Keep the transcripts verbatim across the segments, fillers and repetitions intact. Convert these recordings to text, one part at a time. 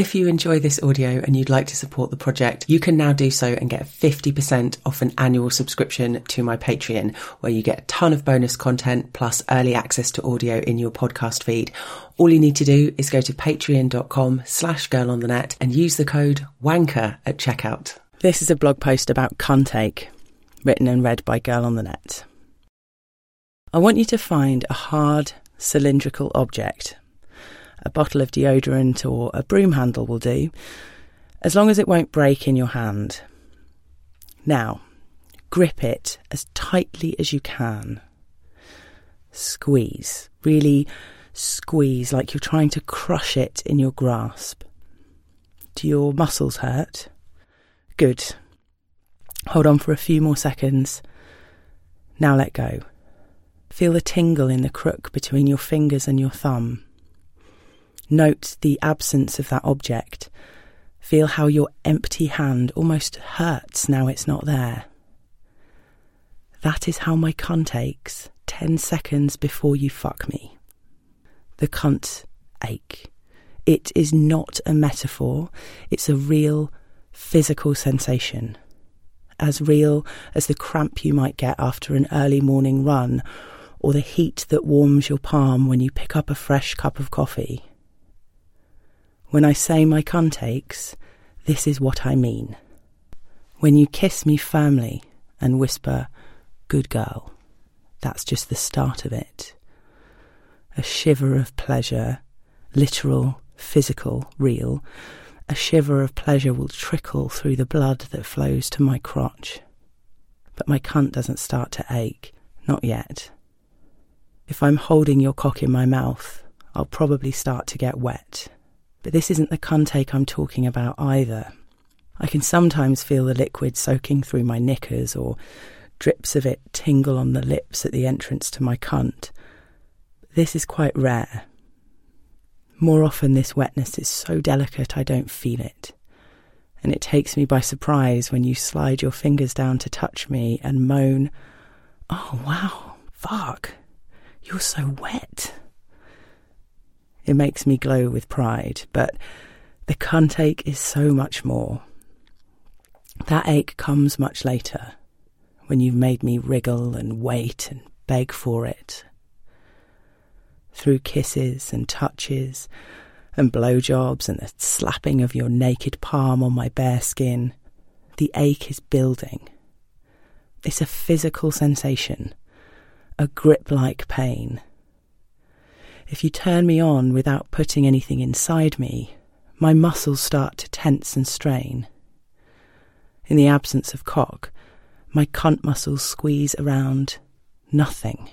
If you enjoy this audio and you'd like to support the project, you can now do so and get fifty percent off an annual subscription to my Patreon, where you get a ton of bonus content plus early access to audio in your podcast feed. All you need to do is go to patreon.com slash girl on the net and use the code WANKER at checkout. This is a blog post about cuntake, written and read by Girl on the Net. I want you to find a hard, cylindrical object. A bottle of deodorant or a broom handle will do, as long as it won't break in your hand. Now, grip it as tightly as you can. Squeeze, really squeeze like you're trying to crush it in your grasp. Do your muscles hurt? Good. Hold on for a few more seconds. Now let go. Feel the tingle in the crook between your fingers and your thumb. Note the absence of that object. Feel how your empty hand almost hurts now it's not there. That is how my cunt aches ten seconds before you fuck me. The cunt ache. It is not a metaphor. It's a real physical sensation. As real as the cramp you might get after an early morning run, or the heat that warms your palm when you pick up a fresh cup of coffee. When I say my cunt aches, this is what I mean. When you kiss me firmly and whisper, "Good girl," that's just the start of it. A shiver of pleasure, literal, physical, real, a shiver of pleasure will trickle through the blood that flows to my crotch. But my cunt doesn't start to ache, not yet. If I'm holding your cock in my mouth, I'll probably start to get wet. But this isn't the cuntake I'm talking about either. I can sometimes feel the liquid soaking through my knickers or drips of it tingle on the lips at the entrance to my cunt. This is quite rare. More often this wetness is so delicate I don't feel it. And it takes me by surprise when you slide your fingers down to touch me and moan, "Oh wow, fuck, you're so wet." It makes me glow with pride, but the cunt ache is so much more. That ache comes much later, when you've made me wriggle and wait and beg for it. Through kisses and touches and blowjobs and the slapping of your naked palm on my bare skin, the ache is building. It's a physical sensation, a grip-like pain. If you turn me on without putting anything inside me, my muscles start to tense and strain. In the absence of cock, my cunt muscles squeeze around nothing.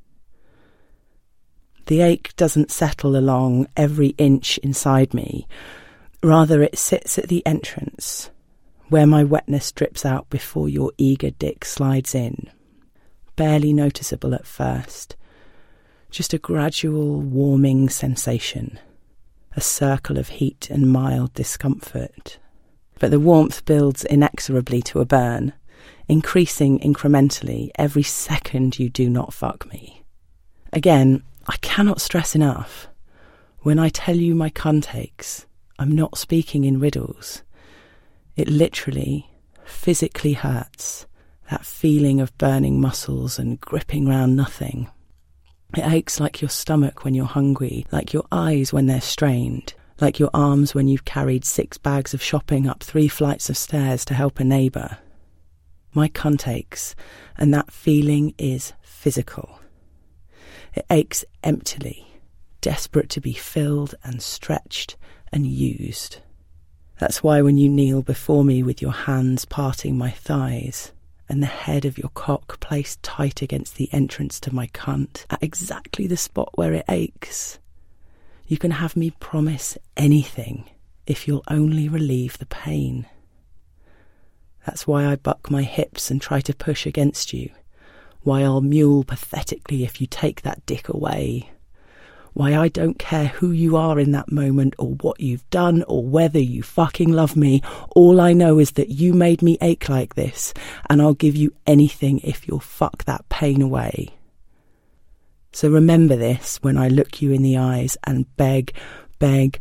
The ache doesn't settle along every inch inside me. Rather, it sits at the entrance, where my wetness drips out before your eager dick slides in. Barely noticeable at first. Just a gradual warming sensation, a circle of heat and mild discomfort. But the warmth builds inexorably to a burn, increasing incrementally every second you do not fuck me. Again, I cannot stress enough, when I tell you my cunt aches, I'm not speaking in riddles. It literally, physically hurts, that feeling of burning muscles and gripping round nothing. It aches like your stomach when you're hungry, like your eyes when they're strained, like your arms when you've carried six bags of shopping up three flights of stairs to help a neighbour. My cunt aches, and that feeling is physical. It aches emptily, desperate to be filled and stretched and used. That's why when you kneel before me with your hands parting my thighs, and the head of your cock placed tight against the entrance to my cunt, at exactly the spot where it aches. You can have me promise anything if you'll only relieve the pain. That's why I buck my hips and try to push against you, why I'll mule pathetically if you take that dick away, why I don't care who you are in that moment or what you've done or whether you fucking love me. All I know is that you made me ache like this, and I'll give you anything if you'll fuck that pain away. So remember this when I look you in the eyes and beg, beg,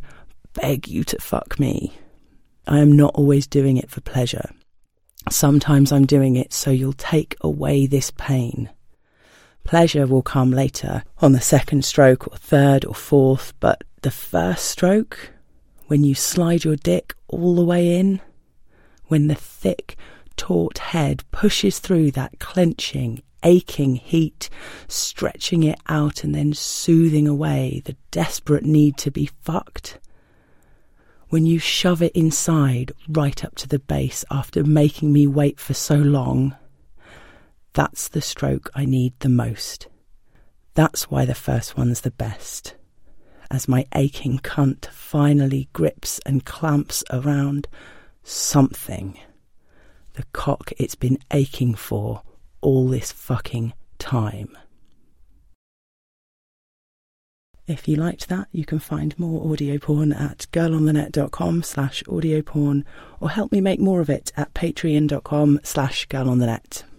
beg you to fuck me. I am not always doing it for pleasure. Sometimes I'm doing it so you'll take away this pain. Pleasure will come later, on the second stroke or third or fourth, but the first stroke, when you slide your dick all the way in, when the thick, taut head pushes through that clenching, aching heat, stretching it out and then soothing away the desperate need to be fucked. When you shove it inside right up to the base after making me wait for so long, that's the stroke I need the most. That's why the first one's the best. As my aching cunt finally grips and clamps around something, the cock it's been aching for all this fucking time. If you liked that, you can find more audio porn at girlonthenet.com slash audio porn or help me make more of it at patreon.com slash girlonthenet.